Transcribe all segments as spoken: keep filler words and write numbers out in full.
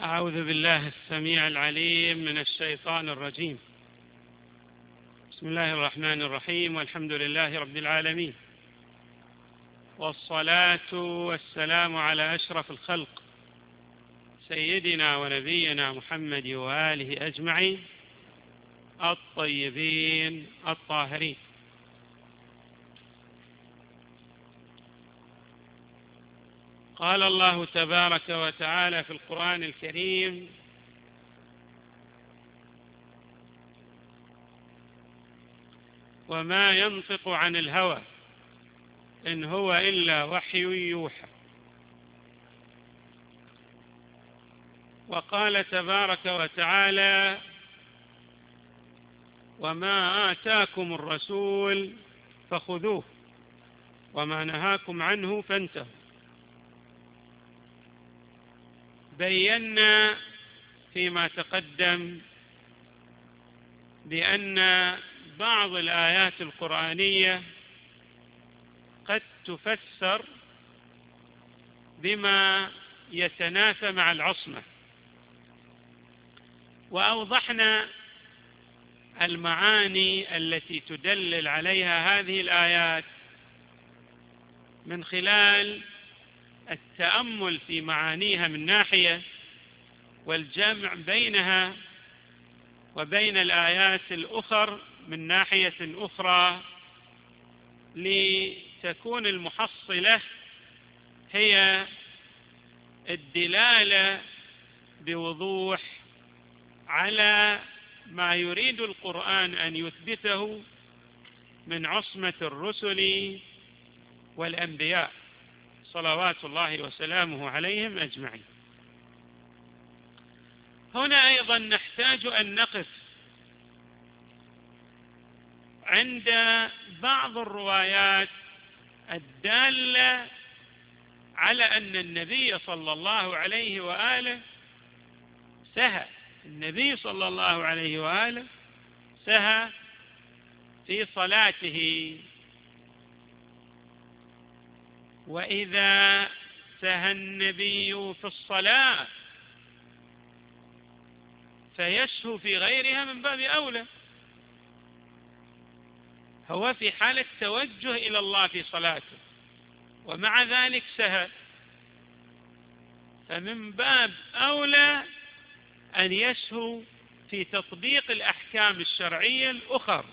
أعوذ بالله السميع العليم من الشيطان الرجيم. بسم الله الرحمن الرحيم، والحمد لله رب العالمين، والصلاة والسلام على أشرف الخلق سيدنا ونبينا محمد وآله أجمعين الطيبين الطاهرين. قال الله تبارك وتعالى في القرآن الكريم: وما ينطق عن الهوى إن هو إلا وحي يوحى. وقال تبارك وتعالى: وما آتاكم الرسول فخذوه وما نهاكم عنه فانتهوا. بينا فيما تقدم بأن بعض الآيات القرآنية قد تفسر بما يتنافى مع العصمة، وأوضحنا المعاني التي تدلل عليها هذه الآيات من خلال التأمل في معانيها من ناحية، والجمع بينها وبين الآيات الأخر من ناحية أخرى، لتكون المحصلة هي الدلالة بوضوح على ما يريد القرآن أن يثبته من عصمة الرسل والأنبياء صلوات الله وسلامه عليهم أجمعين. هنا أيضا نحتاج أن نقف عند بعض الروايات الدالة على أن النبي صلى الله عليه وآله سهى النبي صلى الله عليه وآله سهى في صلاته. وإذا سهى النبي في الصلاة فيسهو في غيرها من باب أولى. هو في حالة توجه إلى الله في صلاته ومع ذلك سهى، فمن باب أولى أن يسهو في تطبيق الأحكام الشرعية الأخرى.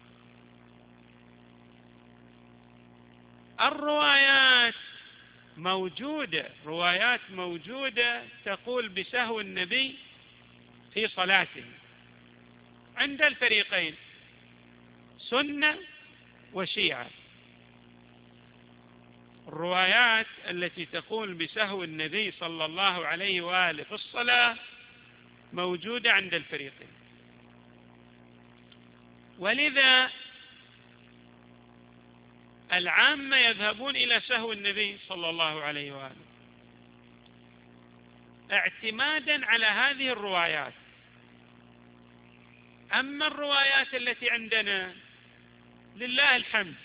الروايات موجودة روايات موجودة تقول بسهو النبي في صلاته عند الفريقين سنة وشيعة. الروايات التي تقول بسهو النبي صلى الله عليه وآله في الصلاة موجودة عند الفريقين، ولذا العامة يذهبون إلى سهو النبي صلى الله عليه وآله اعتمادا على هذه الروايات. أما الروايات التي عندنا لله الحمد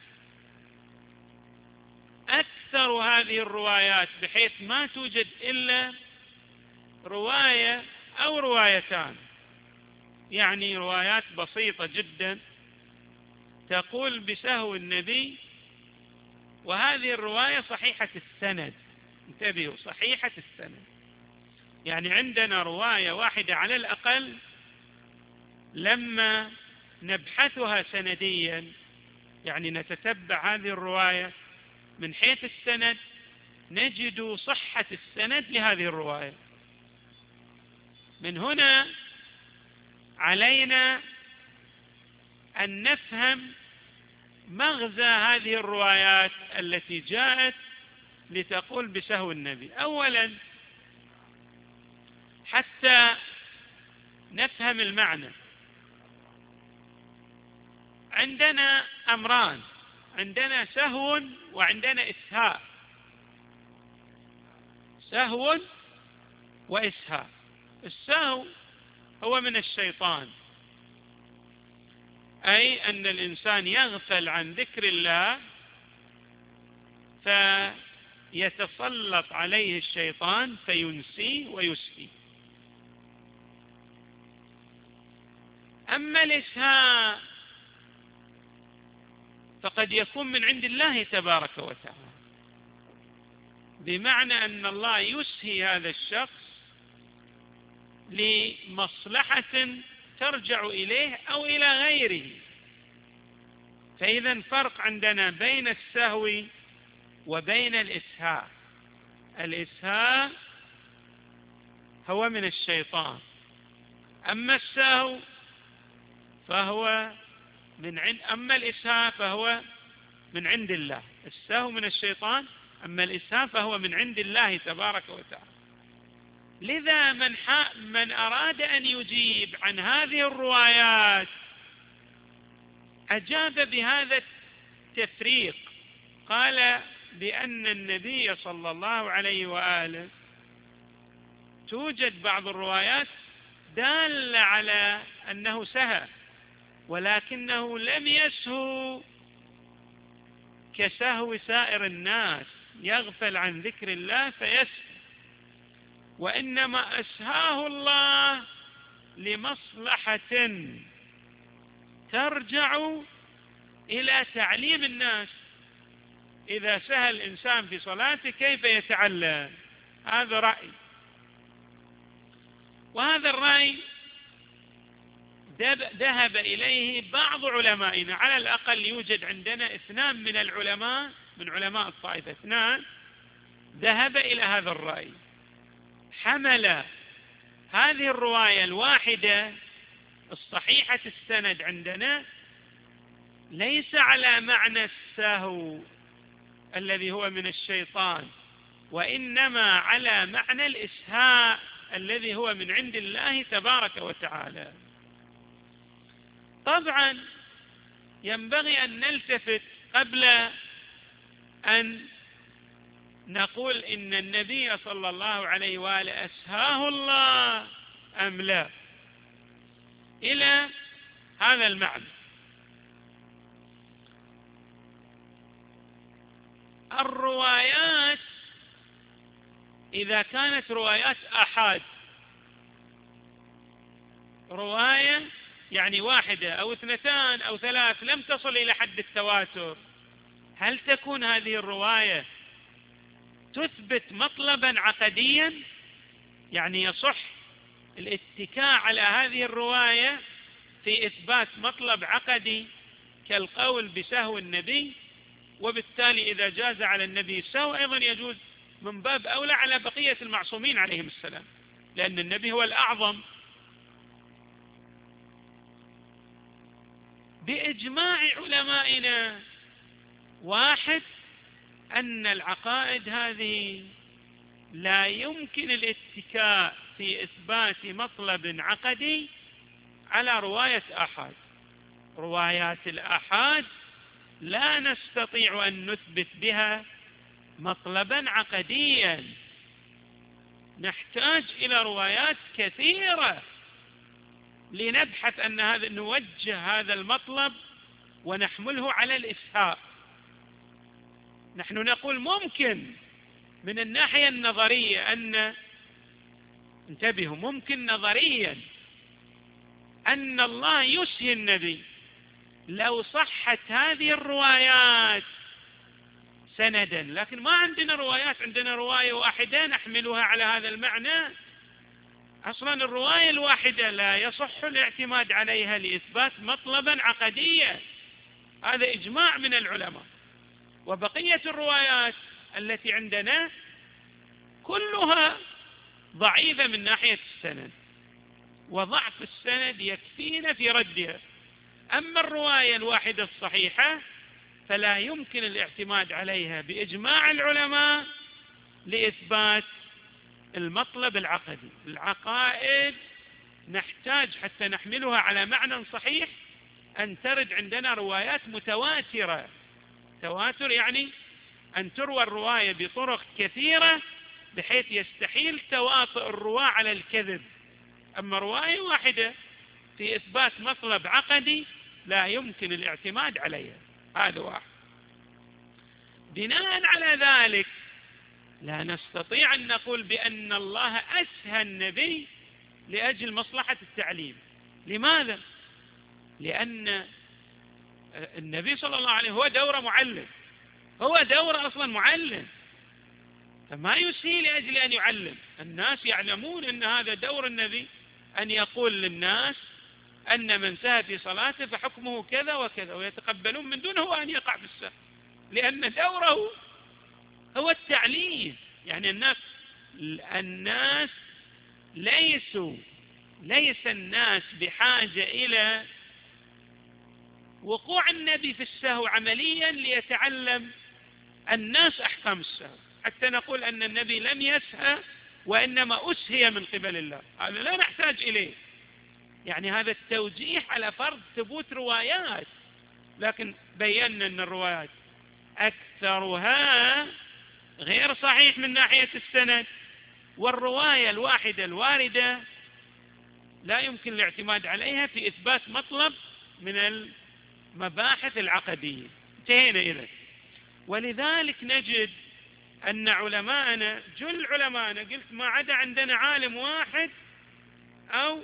أكثر هذه الروايات بحيث ما توجد إلا رواية أو روايتان، يعني روايات بسيطة جدا تقول بسهو النبي، وهذه الرواية صحيحة السند. انتبهوا، صحيحة السند، يعني عندنا رواية واحدة على الأقل لما نبحثها سنديا، يعني نتتبع هذه الرواية من حيث السند نجد صحة السند لهذه الرواية. من هنا علينا أن نفهم مغزى هذه الروايات التي جاءت لتقول بسهو النبي. أولا حتى نفهم المعنى، عندنا أمران، عندنا سهو وعندنا إسهاء. سهو وإسهاء. السهو هو من الشيطان، أي أن الإنسان يغفل عن ذكر الله فيتسلط عليه الشيطان فينسيه ويسهي. أما الإسهاء فقد يكون من عند الله تبارك وتعالى، بمعنى أن الله يسهي هذا الشخص لمصلحة ترجع إليه أو إلى غيره. فإذا فرق عندنا بين السهو وبين الإسهاء. الإسهاء هو من الشيطان، أما السهو فهو من عند أما الإسهاء فهو من عند الله. السهو من الشيطان، أما الإسهاء فهو من عند الله تبارك وتعالى. لذا من, من أراد أن يجيب عن هذه الروايات أجاب بهذا التفريق، قال بأن النبي صلى الله عليه وآله توجد بعض الروايات دالة على أنه سهى، ولكنه لم يسهو كسهو سائر الناس، يغفل عن ذكر الله فيسهو، وإنما أسهاه الله لمصلحة ترجع إلى تعليم الناس. إذا سهى الإنسان في صلاته كيف يتعلم؟ هذا رأي، وهذا الرأي ذهب إليه بعض علمائنا، على الأقل يوجد عندنا اثنان من العلماء من علماء الطائفة، اثنان ذهب إلى هذا الرأي، حمل هذه الرواية الواحدة الصحيحة السند عندنا ليس على معنى السهو الذي هو من الشيطان، وإنما على معنى الإسهاء الذي هو من عند الله تبارك وتعالى. طبعا ينبغي أن نلتفت قبل أن نقول إن النبي صلى الله عليه وآله أسهاه الله أم لا، إلى هذا المعنى. الروايات إذا كانت روايات أحاد، رواية يعني واحدة أو اثنتان أو ثلاث لم تصل إلى حد التواتر، هل تكون هذه الرواية تثبت مطلبا عقديا؟ يعني يصح الاتكاء على هذه الرواية في إثبات مطلب عقدي كالقول بسهو النبي، وبالتالي إذا جاز على النبي السهو أيضا يجوز من باب أولى على بقية المعصومين عليهم السلام، لأن النبي هو الأعظم. بإجماع علمائنا واحد، أن العقائد هذه لا يمكن الاتكاء في إثبات مطلب عقدي على رواية أحد. روايات الأحاد لا نستطيع أن نثبت بها مطلبا عقديا، نحتاج إلى روايات كثيرة لنبحث أن هذا نوجه هذا المطلب ونحمله على الإسهاء. نحن نقول ممكن من الناحية النظرية أن انتبهوا ممكن نظريا أن الله يسهي النبي لو صحت هذه الروايات سندا، لكن ما عندنا روايات، عندنا رواية واحدة نحملها على هذا المعنى. أصلا الرواية الواحدة لا يصح الاعتماد عليها لإثبات مطلبا عقديا، هذا إجماع من العلماء. وبقية الروايات التي عندنا كلها ضعيفة من ناحية السند، وضعف السند يكفينا في ردها. أما الرواية الواحدة الصحيحة فلا يمكن الاعتماد عليها بإجماع العلماء لإثبات المطلب العقدي. العقائد نحتاج حتى نحملها على معنى صحيح أن ترد عندنا روايات متواترة. تواتر يعني أن تروى الرواية بطرق كثيرة بحيث يستحيل تواطؤ الرواة على الكذب. أما رواية واحدة في إثبات مطلب عقدي لا يمكن الاعتماد عليها، هذا واحد. بناء على ذلك لا نستطيع أن نقول بأن الله أسهى النبي لأجل مصلحة التعليم. لماذا؟ لأن النبي صلى الله عليه وسلم هو دوره معلم، هو دوره أصلا معلم، فما يسهي لأجل أن يعلم. الناس يعلمون أن هذا دور النبي، أن يقول للناس أن من سهى في صلاته فحكمه كذا وكذا، ويتقبلون من دونه أن يقع في السهو، لأن دوره هو التعليم. يعني الناس الناس ليسوا ليس الناس بحاجة إلى وقوع النبي في السهو عمليا ليتعلم الناس أحكام السهو، حتى نقول أن النبي لم يسهى وإنما أسهي من قبل الله، هذا لا نحتاج إليه. يعني هذا التوجيه على فرض ثبوت روايات، لكن بينا أن الروايات أكثرها غير صحيح من ناحية السند، والرواية الواحدة الواردة لا يمكن الاعتماد عليها في إثبات مطلب من المباحث العقدية. انتهينا إذن. ولذلك نجد أن علماءنا جل علماءنا، قلت ما عدا عندنا عالم واحد أو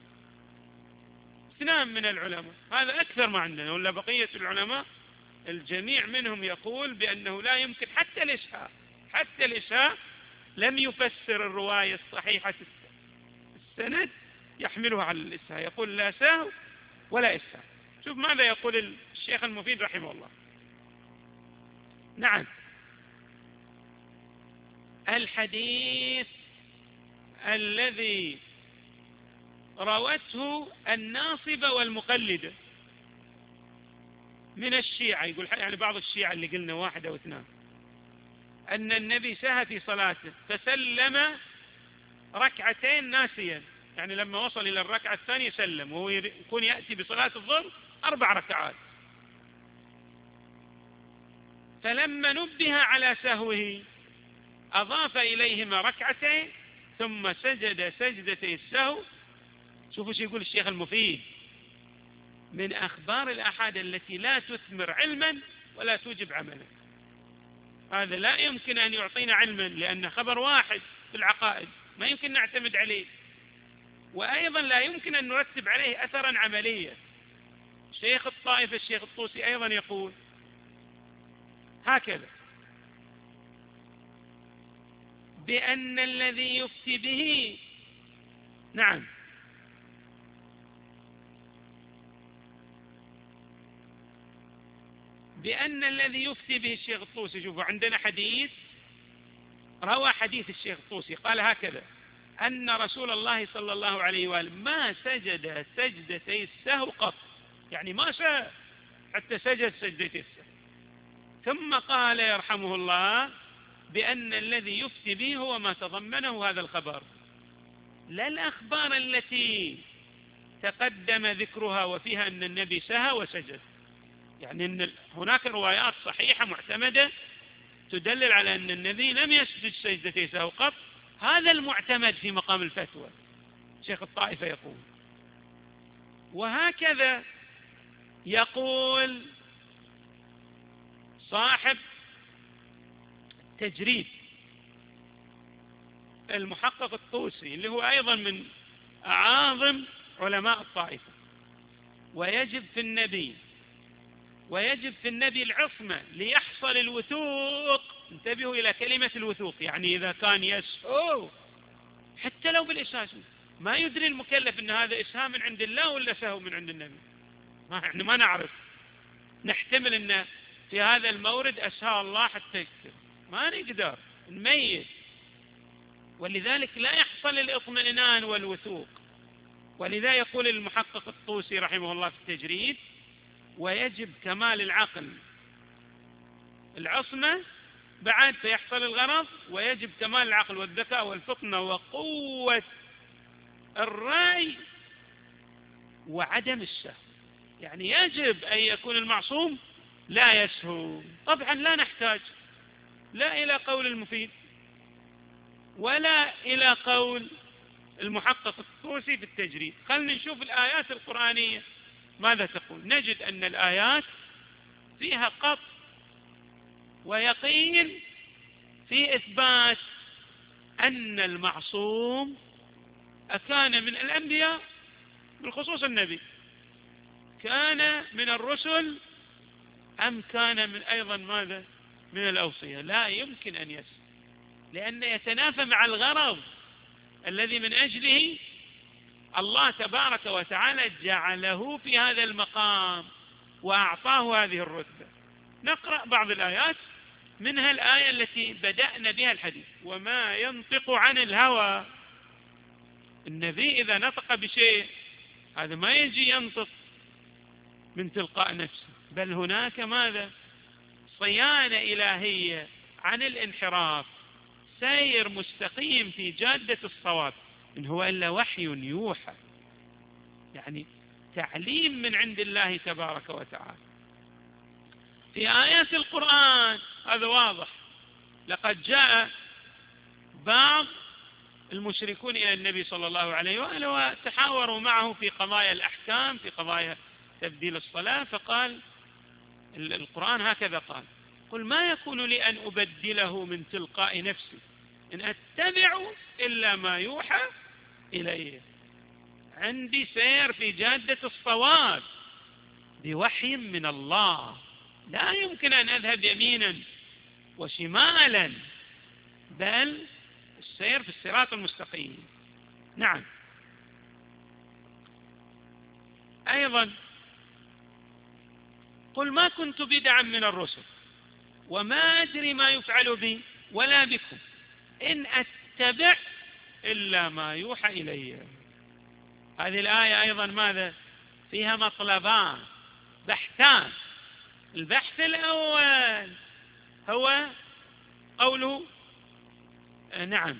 اثنان من العلماء، هذا أكثر ما عندنا، ولا بقية العلماء الجميع منهم يقول بأنه لا يمكن حتى الإسهاء حتى الإسهاء لم يفسر الرواية الصحيحة السند يحملها على الإسهاء، يقول لا سهو ولا إسهاء. شوف ماذا يقول الشيخ المفيد رحمه الله. نعم، الحديث الذي روته الناصبة والمقلدة من الشيعة، يقول يعني بعض الشيعة اللي قلنا واحد أو اثنان، أن النبي سهى في صلاته فسلم ركعتين ناسيا، يعني لما وصل إلى الركعة الثانية سلم، وهو يكون يأتي بصلاة الظهر أربع ركعات، فلما نبه على سهوه أضاف إليهما ركعتين ثم سجد سجدتي السهو. شوفوا شو يقول الشيخ المفيد: من أخبار الآحاد التي لا تثمر علما ولا توجب عملا. هذا لا يمكن أن يعطينا علما، لأن خبر واحد في العقائد ما يمكن نعتمد عليه، وأيضا لا يمكن أن نرتب عليه أثرا عمليا. شيخ الطائفة الشيخ الطوسي أيضا يقول هكذا: بأن الذي يفتي به، نعم، بأن الذي يفتي به الشيخ الطوسي. شوفوا عندنا حديث، روى حديث الشيخ الطوسي قال هكذا: أن رسول الله صلى الله عليه وآله ما سجد سجدتي السهو قط، يعني ما سهى حتى سجد سجدتي السهو. ثم قال يرحمه الله: بأن الذي يفتي به هو ما تضمنه هذا الخبر، لا الأخبار التي تقدم ذكرها وفيها أن النبي سهى وسجد. يعني أن هناك روايات صحيحة معتمدة تدلل على أن النبي لم يسجد سجدتي سهو قط، هذا المعتمد في مقام الفتوى. شيخ الطائفة يقول، وهكذا يقول صاحب تجريد المحقق الطوسي، اللي هو أيضا من أعاظم علماء الطائفة: ويجب في النبي ويجب في النبي العصمة ليحصل الوثوق. انتبهوا إلى كلمة الوثوق، يعني إذا كان يسهو حتى لو بالإسهام، ما يدري المكلف أن هذا إسهام من عند الله ولا سهو من عند النبي، ما احنا ما نعرف، نحتمل أن في هذا المورد أسهى الله حتى يكتب، ما نقدر نميز، ولذلك لا يحصل الاطمئنان والوثوق. ولذا يقول المحقق الطوسي رحمه الله في التجريد: ويجب كمال العقل، العصمة بعد فيحصل الغرض، ويجب كمال العقل والذكاء والفطنة وقوة الرأي وعدم السهو. يعني يجب أن يكون المعصوم لا يسهو. طبعا لا نحتاج لا إلى قول المفيد ولا إلى قول المحقق الطوسي في التجريد. خلنا نشوف الآيات القرآنية ماذا تقول. نجد أن الآيات فيها قطع ويقين في إثبات أن المعصوم أكان من الأنبياء بالخصوص النبي، كان من الرسل أم كان من أيضا ماذا من الأوصية؟ لا يمكن أن يسأل، لأن يتنافى مع الغرض الذي من أجله الله تبارك وتعالى جعله في هذا المقام وأعطاه هذه الرتبة. نقرأ بعض الآيات، منها الآية التي بدأنا بها الحديث: وما ينطق عن الهوى. النبي إذا نطق بشيء هذا ما يجي ينطق من تلقاء نفسه، بل هناك ماذا صيانة إلهية عن الانحراف، سير مستقيم في جادة الصواب، إن هو إلا وحي يوحى، يعني تعليم من عند الله تبارك وتعالى. في آيات القرآن هذا واضح، لقد جاء بعض المشركون إلى النبي صلى الله عليه وآله وتحاوروا معه في قضايا الأحكام، في قضايا تبديل الصلاة، فقال القرآن هكذا قال: قل ما يكون لي أن أبدله من تلقاء نفسي إن أتبع إلا ما يوحى إلي. عندي سير في جادة الصواب بوحي من الله، لا يمكن أن أذهب يمينا وشمالا، بل السير في الصراط المستقيم. نعم. أيضا: قل ما كنت بدعا من الرسل وما أدري ما يفعل بي ولا بكم إن أتبع إلا ما يوحى إلي. هذه الآية أيضا ماذا فيها؟ مطلبان بحثان. البحث الأول هو قوله نعم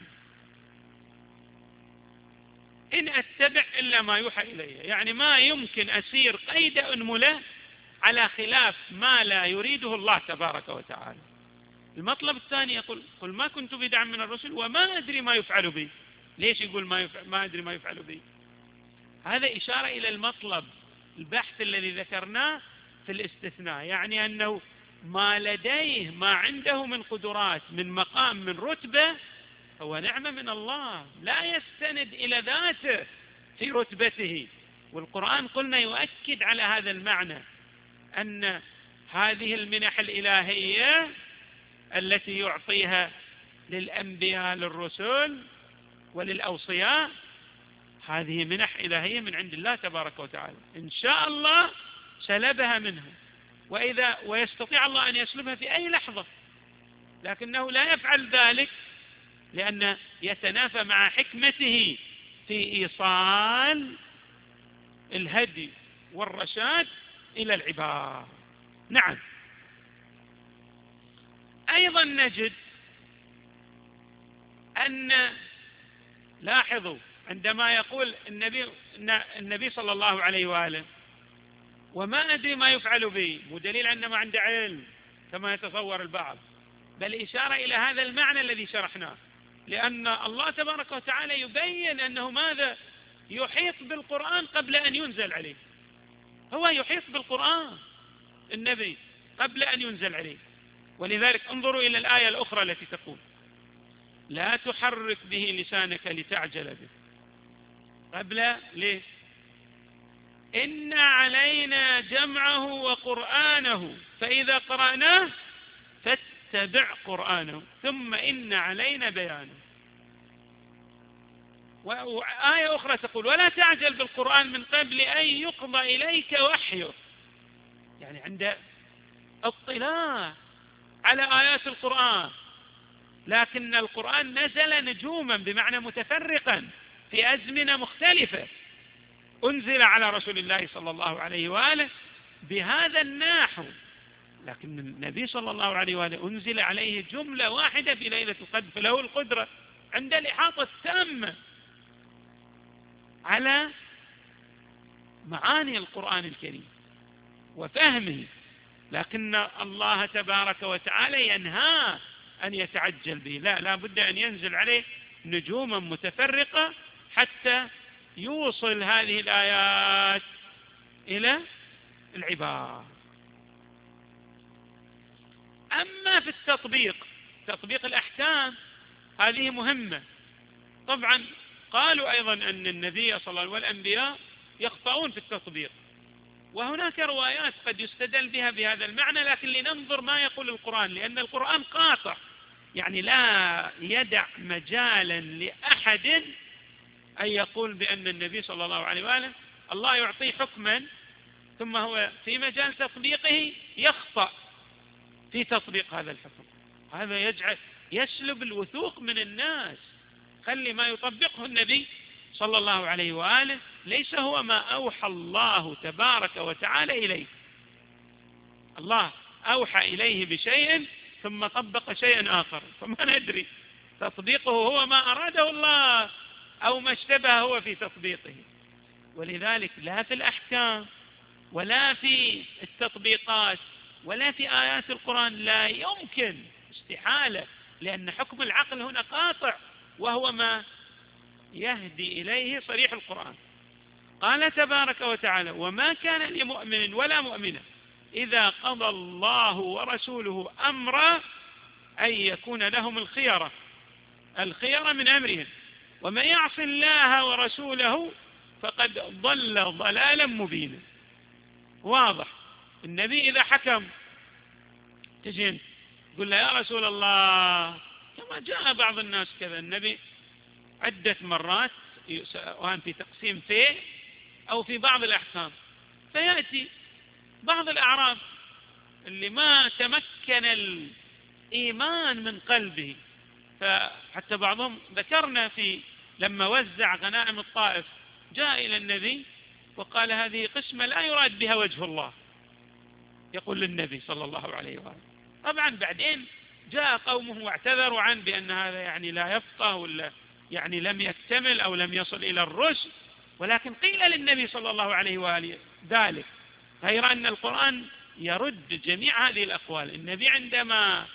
إن أتبع إلا ما يوحى إلي، يعني ما يمكن أسير قيد أنملة على خلاف ما لا يريده الله تبارك وتعالى. المطلب الثاني يقول: قل ما كنت بدعا من الرسل وما أدري ما يفعل بي. ليش يقول ما, يفعل ما أدري ما يفعل بي؟ هذا إشارة إلى المطلب البحث الذي ذكرناه في الاستثناء، يعني أنه ما لديه ما عنده من قدرات، من مقام، من رتبة، هو نعمة من الله، لا يستند إلى ذاته في رتبته. والقرآن قلنا يؤكد على هذا المعنى، أن هذه المنح الإلهية التي يعطيها للأنبياء للرسل وللأوصياء هذه منح إلهية من عند الله تبارك وتعالى، إن شاء الله سلبها منه، وإذا ويستطيع الله أن يسلبها في أي لحظة، لكنه لا يفعل ذلك لأن يتنافى مع حكمته في إيصال الهدي والرشاد إلى العباد. نعم. أيضا نجد أن لاحظوا عندما يقول النبي النبي صلى الله عليه وآله وما أدري ما يفعل به، مو دليل أنه ما عنده علم كما يتصور البعض، بل إشارة إلى هذا المعنى الذي شرحناه، لأن الله تبارك وتعالى يبين أنه ماذا يحيط بالقرآن قبل أن ينزل عليه. هو يحيط بالقرآن النبي قبل أن ينزل عليه، ولذلك انظروا إلى الآية الأخرى التي تقول: لا تحرك به لسانك لتعجل به. قبل ليه؟ إن علينا جمعه وقرآنه فإذا قرأناه فاتبع قرآنه ثم إن علينا بيانه. وآية أخرى تقول: ولا تعجل بالقرآن من قبل أن يقضى إليك وحيه. يعني عند اطلاع على آيات القرآن، لكن القرآن نزل نجوما بمعنى متفرقا في أزمنة مختلفة، أنزل على رسول الله صلى الله عليه وآله بهذا النحو، لكن النبي صلى الله عليه وآله أنزل عليه جملة واحدة في ليلة القدر، فله القدرة عند الإحاطة التامة على معاني القرآن الكريم وفهمه، لكن الله تبارك وتعالى ينهى أن يتعجل به، لا لا بد أن ينزل عليه نجوما متفرقة حتى يوصل هذه الآيات إلى العباد. أما في التطبيق، تطبيق الأحكام هذه مهمة. طبعا قالوا أيضا أن النبي صلى الله عليه وسلم والأنبياء يخطئون في التطبيق، وهناك روايات قد يستدل بها بهذا المعنى، لكن لننظر ما يقول القرآن، لأن القرآن قاطع، يعني لا يدع مجالا لأحد أن يقول بأن النبي صلى الله عليه وآله الله يعطيه حكما ثم هو في مجال تطبيقه يخطأ في تطبيق هذا الحكم. هذا يجعل يسلب الوثوق من الناس. خلي ما يطبقه النبي صلى الله عليه وآله ليس هو ما أوحى الله تبارك وتعالى إليه. الله أوحى إليه بشيء ثم طبق شيئا آخر، فما ندري تطبيقه هو ما أراده الله أو ما اشتبه هو في تطبيقه. ولذلك لا في الأحكام ولا في التطبيقات ولا في آيات القرآن لا يمكن، استحالة، لأن حكم العقل هنا قاطع وهو ما يهدي إليه صريح القرآن. قال تبارك وتعالى: وما كان لمؤمن ولا مؤمنة إذا قضى الله ورسوله أمرا أن يكون لهم الخيرة الخيرة من أمرهم ومن يعص الله ورسوله فقد ضل ضلالا مبينا. واضح. النبي إذا حكم تجين قل له: يا رسول الله، كما جاء بعض الناس كذا، النبي عدة مرات وأن في تقسيم فيه أو في بعض الأحكام، فيأتي بعض الأعراب اللي ما تمكن الإيمان من قلبه، فحتى بعضهم ذكرنا في لما وزع غنائم الطائف جاء إلى النبي وقال: هذه قسمة لا يراد بها وجه الله، يقول للنبي صلى الله عليه وآله. طبعا بعدين جاء قومه واعتذروا عنه بأن هذا يعني لا يفقه ولا يعني لم يكتمل أو لم يصل إلى الرشد، ولكن قيل للنبي صلى الله عليه وآله ذلك، غير أن القرآن يرد جميع هذه الأقوال. النبي عندما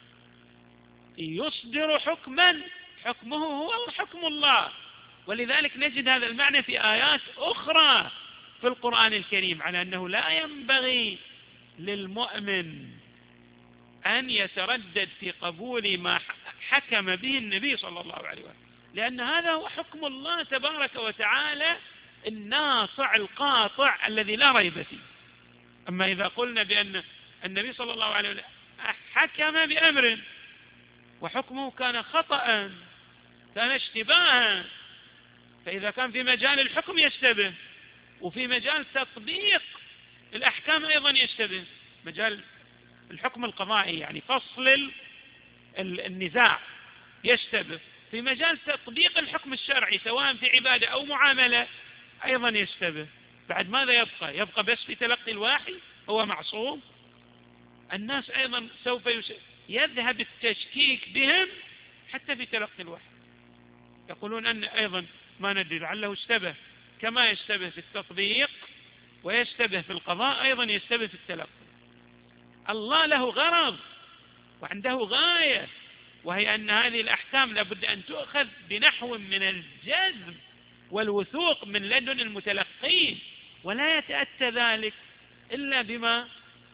يصدر حكما حكمه هو حكم الله، ولذلك نجد هذا المعنى في آيات أخرى في القرآن الكريم على أنه لا ينبغي للمؤمن أن يتردد في قبول ما حكم به النبي صلى الله عليه وسلم، لأن هذا هو حكم الله تبارك وتعالى الناصع القاطع الذي لا ريب فيه. أما إذا قلنا بأن النبي صلى الله عليه وسلم حكم بأمر وحكمه كان خطأ كان اشتباها، فإذا كان في مجال الحكم يشتبه وفي مجال تطبيق الأحكام أيضا يشتبه، مجال الحكم القضائي يعني فصل النزاع يشتبه، في مجال تطبيق الحكم الشرعي سواء في عبادة أو معاملة أيضا يشتبه. بعد ماذا يبقى؟ يبقى بس في تلقي الوحي هو معصوم؟ الناس أيضا سوف يذهب التشكيك بهم حتى في تلقي الوحي، يقولون أن أيضا ما ندري لعله اشتبه، كما يشتبه في التطبيق ويشتبه في القضاء أيضا يشتبه في التلقي. الله له غرض وعنده غاية، وهي أن هذه الأحكام لابد أن تؤخذ بنحو من الجذب والوثوق من لدن المتلقين، ولا يتأتى ذلك إلا بما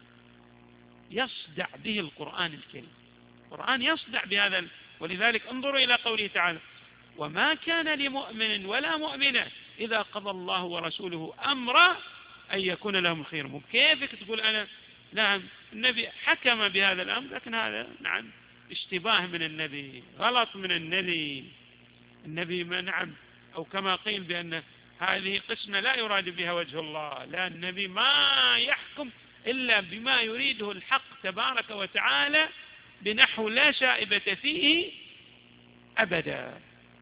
يصدع به القرآن الكريم. القرآن يصدع بهذا، ولذلك انظروا إلى قوله تعالى: وما كان لمؤمن ولا مؤمنة إذا قضى الله ورسوله أمرا أن يكون لهم خير. كيفك تقول أنا نعم النبي حكم بهذا الأمر، لكن هذا نعم اشتباه من النبي، غلط من النبي النبي ما نعم، أو كما قيل بأن هذه قسمة لا يراد بها وجه الله. لا، النبي ما يحكم إلا بما يريده الحق تبارك وتعالى بنحو لا شائبة فيه أبدا.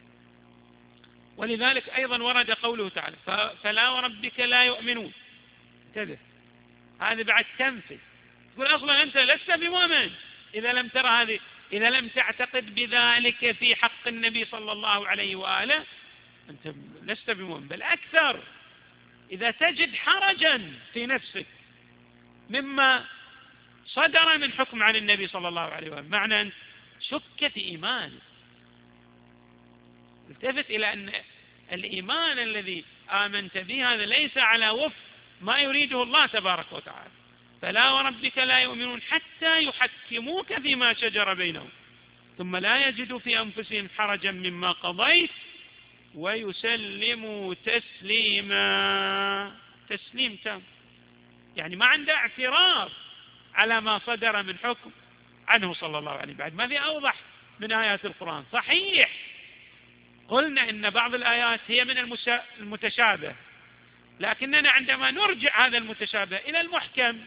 ولذلك أيضا ورد قوله تعالى: فلا وربك لا يؤمنون. انتبه، هذه بعد تنفي، تقول أصلا أنت لست بمؤمن إذا لم ترى هذه، إذا لم تعتقد بذلك في حق النبي صلى الله عليه وآله أنت لست بمؤمن. بل أكثر، إذا تجد حرجا في نفسك مما صدر من حكم عن النبي صلى الله عليه وآله، معنى أن شك في إيمانك، التفت إلى أن الإيمان الذي آمنت به هذا ليس على وفق ما يريده الله تبارك وتعالى. فلا وربك لا يؤمنون حتى يحكموك فيما شجر بينهم ثم لا يجدوا في أنفسهم حرجا مما قضيت ويسلموا تسليما. تسليم تام، يعني ما عنده اعتراض على ما صدر من حكم عنه صلى الله عليه وسلم. بعد ما في أوضح من آيات القرآن. صحيح قلنا إن بعض الآيات هي من المتشابه، لكننا عندما نرجع هذا المتشابه إلى المحكم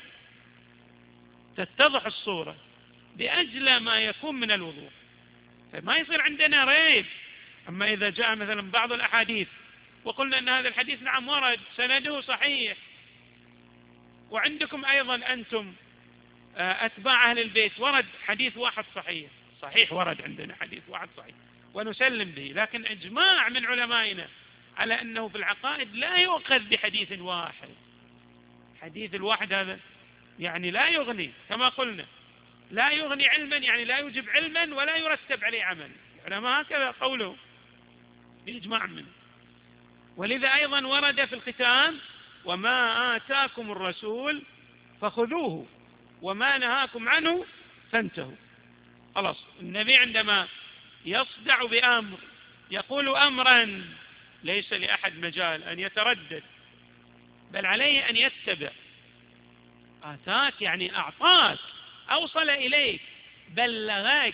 تتضح الصورة بأجل ما يكون من الوضوح، فما يصير عندنا ريب. أما إذا جاء مثلا بعض الأحاديث وقلنا أن هذا الحديث نعم ورد سنده صحيح، وعندكم أيضا أنتم أتباع أهل البيت ورد حديث واحد صحيح، صحيح ورد عندنا حديث واحد صحيح ونسلم به، لكن إجماع من علمائنا على أنه في العقائد لا يؤخذ بحديث واحد. حديث الواحد هذا يعني لا يغني، كما قلنا لا يغني علما، يعني لا يوجب علما ولا يرتب عليه عمل. العلماء هكذا قوله بإجماع منه. ولذا أيضا ورد في الختام وما آتاكم الرسول فخذوه وما نهاكم عنه فانتهوا. خلاص النبي عندما يصدع بأمر يقول أمرا ليس لأحد مجال أن يتردد، بل عليه أن يتبع. آتاك يعني أعطاك، أوصل إليك، بلغك.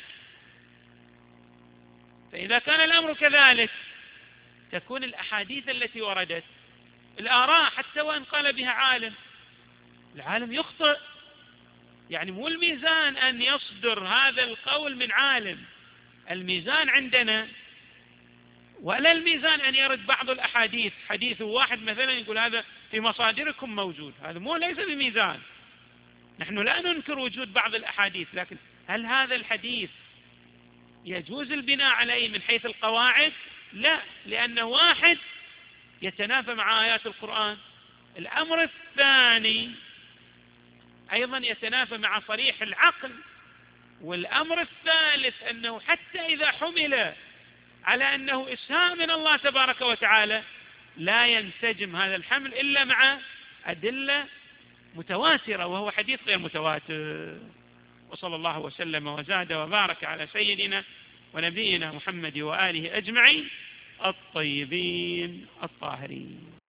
فإذا كان الأمر كذلك تكون الأحاديث التي وردت الآراء حتى وإن قال بها عالم، العالم يخطئ. يعني مو الميزان أن يصدر هذا القول من عالم، الميزان عندنا ولا الميزان أن يرد بعض الأحاديث حديث واحد مثلا يقول هذا في مصادركم موجود، هذا مو ليس بميزان. نحن لا ننكر وجود بعض الأحاديث، لكن هل هذا الحديث يجوز البناء عليه من حيث القواعد؟ لا، لأنه واحد يتنافى مع آيات القرآن. الأمر الثاني أيضا يتنافى مع صريح العقل. والأمر الثالث أنه حتى إذا حمل على أنه إسهام من الله تبارك وتعالى لا ينسجم هذا الحمل إلا مع أدلة متواترة، وهو حديث غير متواتر. وصلى الله وسلم وزاد وبارك على سيدنا ونبينا محمد وآله أجمعين الطيبين الطاهرين.